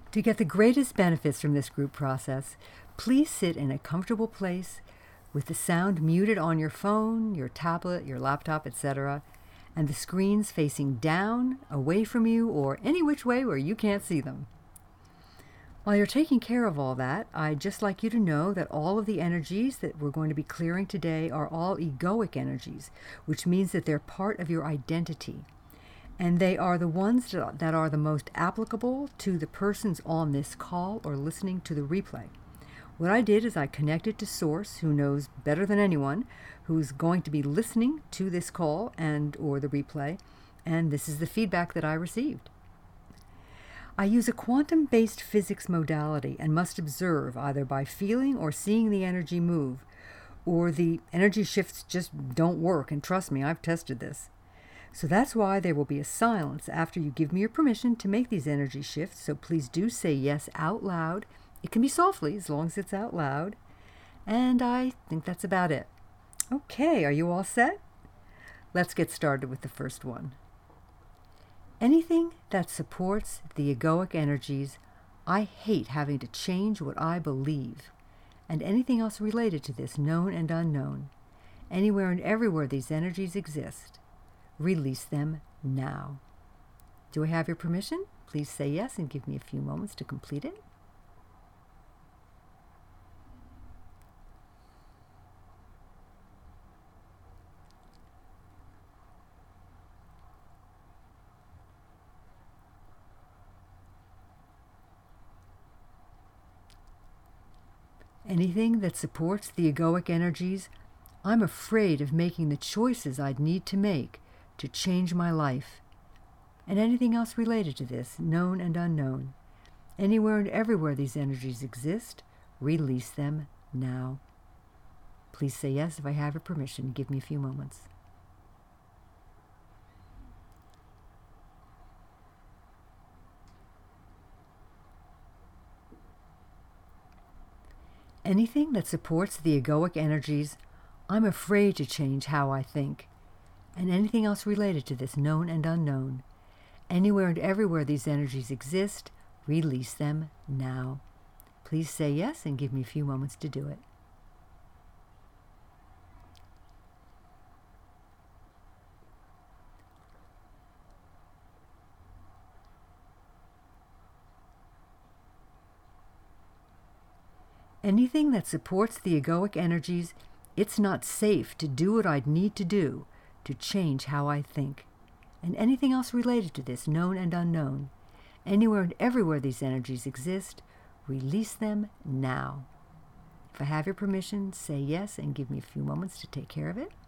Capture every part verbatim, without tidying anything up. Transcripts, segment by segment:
To get the greatest benefits from this group process, please sit in a comfortable place with the sound muted on your phone, your tablet, your laptop, et cetera, and the screens facing down, away from you, or any which way where you can't see them. While you're taking care of all that, I'd just like you to know that all of the energies that we're going to be clearing today are all egoic energies, which means that they're part of your identity. And they are the ones that are the most applicable to the persons on this call or listening to the replay. What I did is I connected to Source, who knows better than anyone, who's going to be listening to this call and or the replay, and this is the feedback that I received. I use a quantum-based physics modality and must observe either by feeling or seeing the energy move, or the energy shifts just don't work, and trust me, I've tested this. So that's why there will be a silence after you give me your permission to make these energy shifts, so please do say yes out loud. It can be softly, as long as it's out loud. And I think that's about it. Okay, are you all set? Let's get started with the first one. Anything that supports the egoic energies, I hate having to change what I believe. And anything else related to this, known and unknown. Anywhere and everywhere these energies exist, release them now. Do I have your permission? Please say yes and give me a few moments to complete it. Anything that supports the egoic energies, I'm afraid of making the choices I'd need to make to change my life. And anything else related to this, known and unknown. Anywhere and everywhere these energies exist, release them now. Please say yes if I have your permission. Give me a few moments. Anything that supports the egoic energies, I'm afraid to change how I think. And anything else related to this, known and unknown. Anywhere and everywhere these energies exist, release them now. Please say yes and give me a few moments to do it. Anything that supports the egoic energies, it's not safe to do what I'd need to do to change how I think. And anything else related to this, known and unknown. Anywhere and everywhere these energies exist, release them now. If I have your permission, say yes and give me a few moments to take care of it.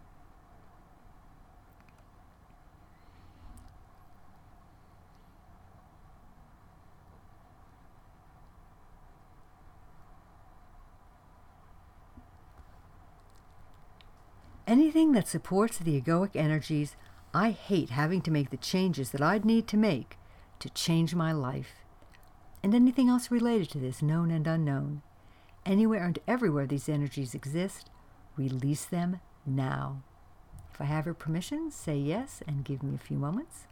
Anything that supports the egoic energies, I hate having to make the changes that I'd need to make to change my life. And anything else related to this, known and unknown. Anywhere and everywhere these energies exist, release them now. If I have your permission, say yes and give me a few moments.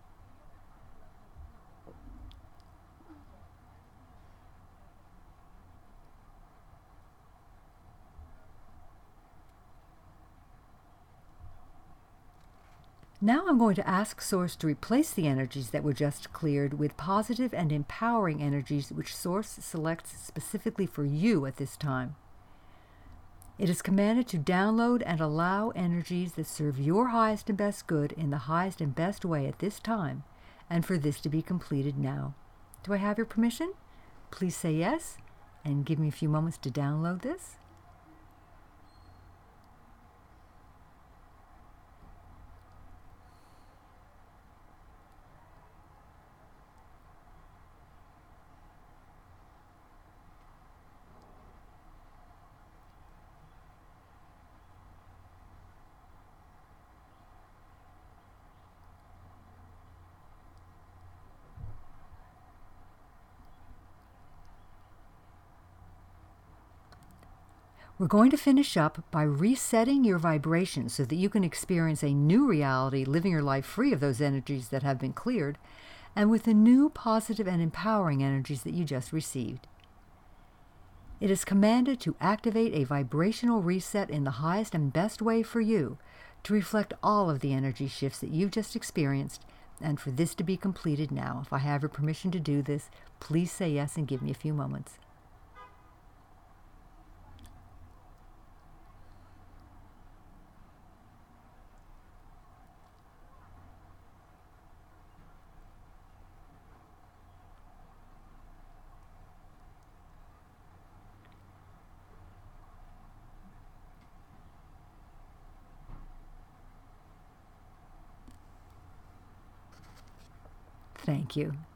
Now I'm going to ask Source to replace the energies that were just cleared with positive and empowering energies which Source selects specifically for you at this time. It is commanded to download and allow energies that serve your highest and best good in the highest and best way at this time, and for this to be completed now. Do I have your permission? Please say yes, and give me a few moments to download this. We're going to finish up by resetting your vibration so that you can experience a new reality, living your life free of those energies that have been cleared, and with the new positive and empowering energies that you just received. It is commanded to activate a vibrational reset in the highest and best way for you, to reflect all of the energy shifts that you've just experienced, and for this to be completed now. If I have your permission to do this, please say yes and give me a few moments. Thank you.